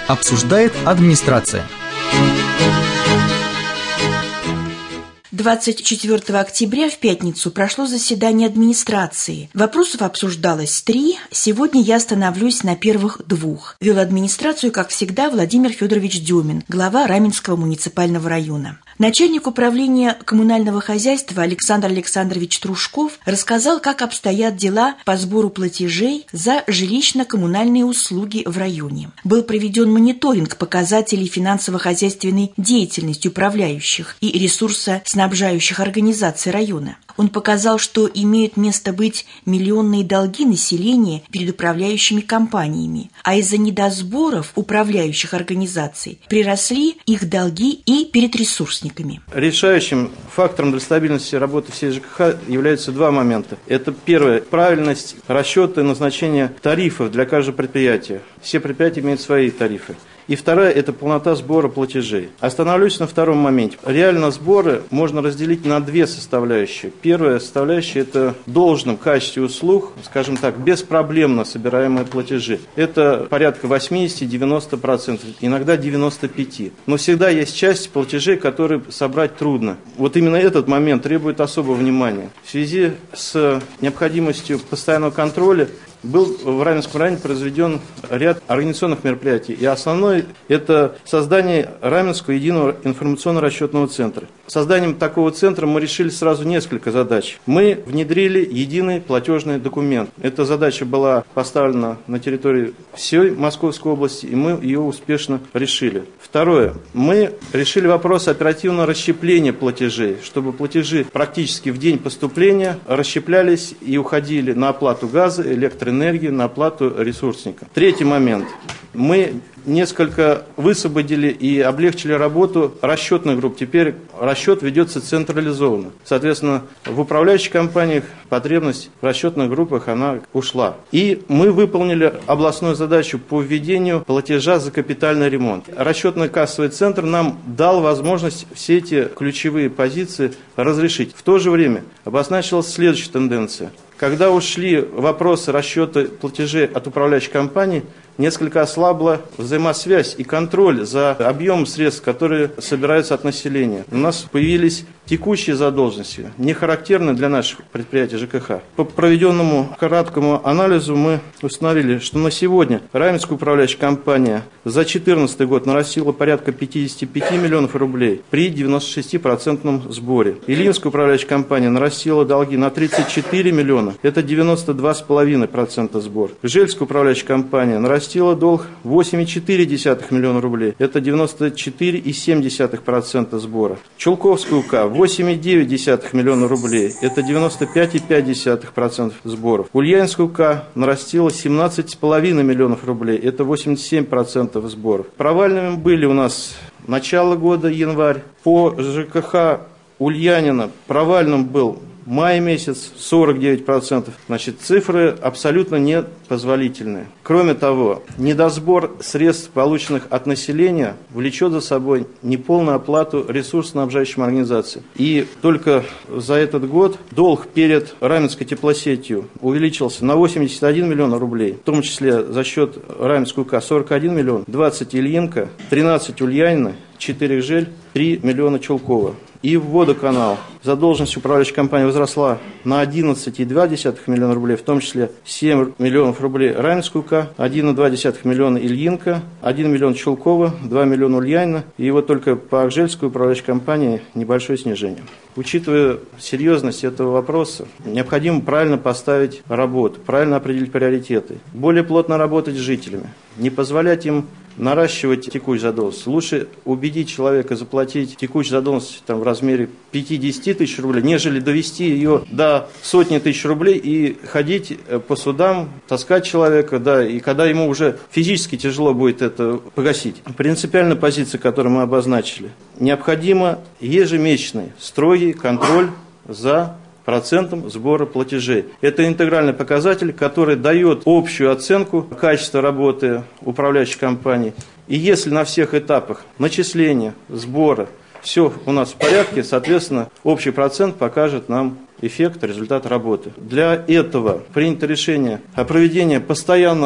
Обсуждает администрация. 24 октября в пятницу прошло заседание администрации. Вопросов обсуждалось 3, сегодня я остановлюсь на первых 2. Вел администрацию, как всегда, Владимир Федорович Дюмин, глава Раменского муниципального района. Начальник управления коммунального хозяйства Александр Александрович Трушков рассказал, как обстоят дела по сбору платежей за жилищно-коммунальные услуги в районе. Был проведен мониторинг показателей финансово-хозяйственной деятельности управляющих и ресурсоснабжающих организаций района. Он показал, что имеют место быть миллионные долги населения перед управляющими компаниями, а из-за недосборов управляющих организаций приросли их долги и перед ресурсниками. Решающим фактором для стабильности работы всей ЖКХ являются 2 момента. Это первое – правильность расчета и назначения тарифов для каждого предприятия. Все предприятия имеют свои тарифы. И второе – это полнота сбора платежей. Остановлюсь на 2-м моменте. Реально сборы можно разделить на 2 составляющие. Первая составляющая – это в должном качестве услуг, скажем так, беспроблемно собираемые платежи. Это порядка 80-90%, иногда 95%. Но всегда есть часть платежей, которые собрать трудно. Вот именно этот момент требует особого внимания. В связи с необходимостью постоянного контроля был в Раменском районе произведен ряд организационных мероприятий. И основное – это создание Раменского единого информационно-расчетного центра. Созданием такого центра мы решили сразу несколько задач. Мы внедрили единый платежный документ. Эта задача была поставлена на территории всей Московской области, и мы ее успешно решили. Второе. Мы решили вопрос оперативного расщепления платежей, чтобы платежи практически в день поступления расщеплялись и уходили на оплату газа, электроэнергии, на оплату ресурсника. Третий момент. Мы несколько высвободили и облегчили работу расчетных групп. Теперь расчет ведется централизованно. Соответственно, в управляющих компаниях потребность в расчетных группах она ушла. И мы выполнили областную задачу по введению платежа за капитальный ремонт. Расчетно-кассовый центр нам дал возможность все эти ключевые позиции разрешить. В то же время обозначилась следующая тенденция. Когда ушли вопросы расчета платежей от управляющей компании, несколько ослабла взаимосвязь и контроль за объемом средств, которые собираются от населения. У нас появились текущие задолженности, не характерные для наших предприятий ЖКХ. По проведенному краткому анализу мы установили, что на сегодня Раменская управляющая компания за 2014 год нарастила порядка 55 миллионов рублей при 96% сборе. Ильинская управляющая компания нарастила долги на 34 миллиона, это 92,5% сбор. Жельская управляющая компания нарастила долг 8,4 миллиона рублей, это 94,7% сбора. Чулковская УК 8,9 миллиона рублей, это 95,5% сборов. Ульяновская УК нарастила 17,5 миллионов рублей, это 87% сборов. Провальными были у нас начало года, январь. По ЖКХ Ульянина провальным был май месяц, 49%. Значит, цифры абсолютно непозволительные. Кроме того, недосбор средств, полученных от населения, влечет за собой неполную оплату ресурсоснабжающим организациям. И только за этот год долг перед Раменской теплосетью увеличился на 81 миллион рублей, в том числе за счет Раменской УК 41 миллион, 20 Ильинка, 13 Ульянина, 4 Жель, 3 миллиона Чулкова. И в водоканал задолженность управляющей компании возросла на 11,2 миллиона рублей, в том числе 7 миллионов рублей Раменская УК, 1,2 миллиона Ильинка, 1 миллион Чулкова, 2 миллиона Ульянина. И вот только по Акжельской управляющей компании небольшое снижение. Учитывая серьезность этого вопроса, необходимо правильно поставить работу, правильно определить приоритеты, более плотно работать с жителями, не позволять им наращивать текущую задолженность. Лучше убедить человека заплатить текущую задолженность в размере 5-10 тысяч рублей, нежели довести ее до сотни тысяч рублей и ходить по судам, таскать человека, и когда ему уже физически тяжело будет это погасить. Принципиальная позиция, которую мы обозначили, необходимо ежемесячный строгий контроль за процентом сбора платежей. Это интегральный показатель, который дает общую оценку качества работы управляющей компании. И если на всех этапах начисления, сбора все у нас в порядке, соответственно, общий процент покажет нам эффект, результат работы. Для этого принято решение о проведении постоянного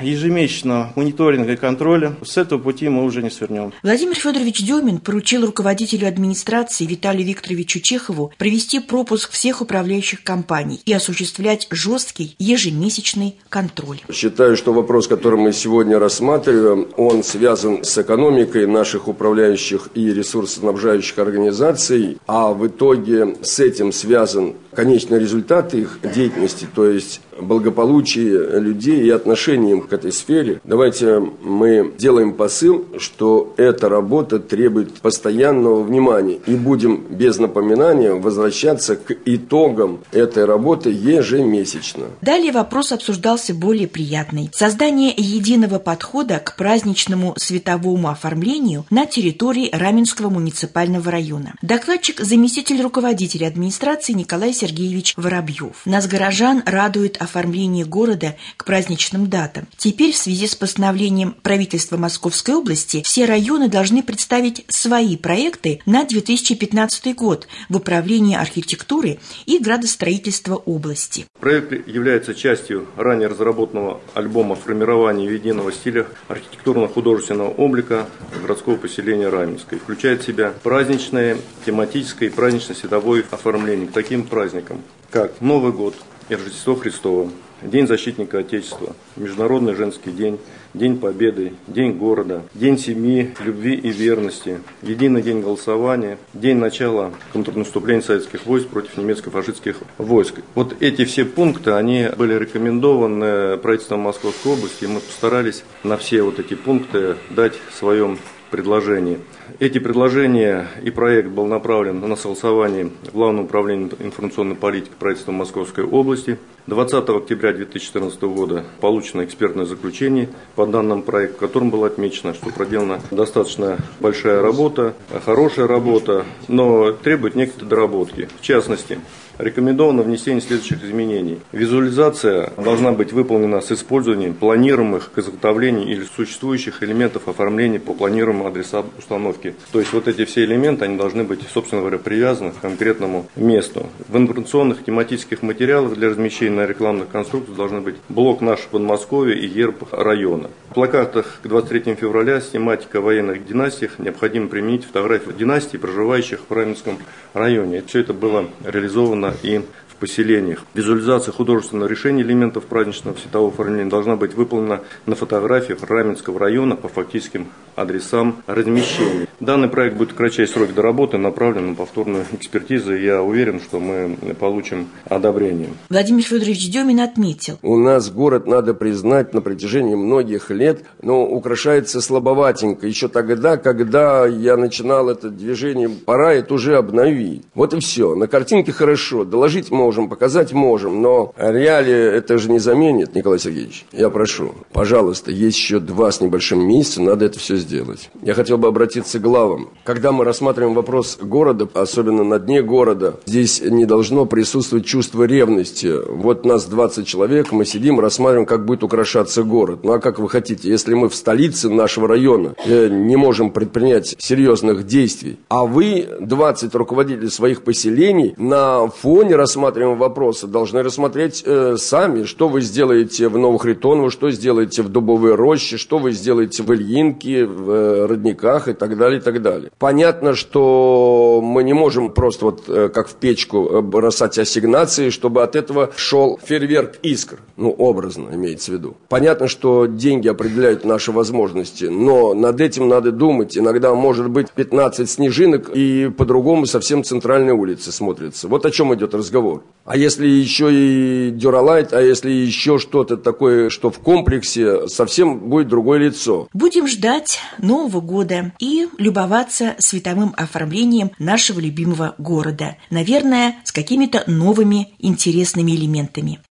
ежемесячного мониторинга и контроля, с этого пути мы уже не свернем. Владимир Федорович Демин поручил руководителю администрации Виталию Викторовичу Чехову провести пропуск всех управляющих компаний и осуществлять жесткий ежемесячный контроль. Считаю, что вопрос, который мы сегодня рассматриваем, он связан с экономикой наших управляющих и ресурсоснабжающих организаций, а в итоге с этим связан конечный результат их деятельности, то есть благополучие людей и отношение им к этой сфере. Давайте мы делаем посыл, что эта работа требует постоянного внимания и будем без напоминания возвращаться к итогам этой работы ежемесячно. Далее вопрос обсуждался более приятный. Создание единого подхода к праздничному световому оформлению на территории Раменского муниципального района. Докладчик – заместитель руководителя администрации Николай Сергеевич Воробьев. Нас, горожан, радует оформление города к праздничным датам. Теперь в связи с постановлением правительства Московской области все районы должны представить свои проекты на 2015 год в управлении архитектуры и градостроительства области. Проект является частью ранее разработанного альбома формирования единого стиля архитектурно-художественного облика городского поселения Раменское. Включает в себя праздничное, тематическое и празднично-световое оформление к таким праздникам, как Новый год и Рождество Христово, День защитника Отечества, Международный женский день, День Победы, День города, День семьи, любви и верности, Единый день голосования, День начала контрнаступления советских войск против немецко-фашистских войск. Вот эти все пункты, они были рекомендованы правительством Московской области, и мы постарались на все вот эти пункты дать своем предложении. Эти предложения и проект был направлен на согласование Главного управления информационной политики правительства Московской области. 20 октября 2014 года получено экспертное заключение по данному проекту, в котором было отмечено, что проделана достаточно большая работа, хорошая работа, но требует некоторые доработки. В частности, рекомендовано внесение следующих изменений. Визуализация должна быть выполнена с использованием планируемых к изготовлению или существующих элементов оформления по планируемым адресам установки. То есть вот эти все элементы, они должны быть, собственно говоря, привязаны к конкретному месту. В информационных тематических материалах для размещения на рекламных конструкциях должны быть блок «Наше Подмосковье» и герб района. В плакатах к 23 февраля с тематикой о военных династиях необходимо применить фотографии династий, проживающих в Раменском районе. Все это было реализовано и в поселениях. Визуализация художественного решения элементов праздничного светового оформления должна быть выполнена на фотографиях Раменского района по фактическим адресам размещения. Данный проект будет в кратчайший срок доработан, направлен на повторную экспертизу, и я уверен, что мы получим одобрение. Владимир Федорович Демин отметил: у нас город, надо признать, на протяжении многих лет, но украшается слабоватенько. Еще тогда, когда я начинал это движение, пора это уже обновить. Вот и все. На картинке хорошо, доложить можем, показать можем, но реалии это же не заменит, Николай Сергеевич. Я прошу, пожалуйста, есть еще 2 с небольшим месяца, надо это все сделать. Я хотел бы обратиться к главам. Когда мы рассматриваем вопрос города, особенно на дне города, здесь не должно присутствовать чувство ревности. Вот нас 20 человек, мы сидим, рассматриваем, как будет украшаться город. Ну а как вы хотите, если мы в столице нашего района не можем предпринять серьезных действий, а вы, 20 руководителей своих поселений, на фоне рассматриваемого вопроса должны рассмотреть сами, что вы сделаете в Новохритоново, что сделаете в Дубовой роще, что вы сделаете в Ильинке, в Родниках и так далее, и так далее. Понятно, что мы не можем просто вот как в печку бросать ассигнации, чтобы от этого шел фейерверк искр. Ну, образно имеется в виду. Понятно, что деньги определяют наши возможности, но над этим надо думать. Иногда может быть 15 снежинок и по-другому совсем центральные улицы смотрятся. Вот о чем идет разговор. А если еще и дюралайт, а если еще что-то такое, что в комплексе, совсем будет другое лицо. Будем ждать Нового года и любоваться световым оформлением нашего любимого города. Наверное, с какими-то новыми интересными элементами.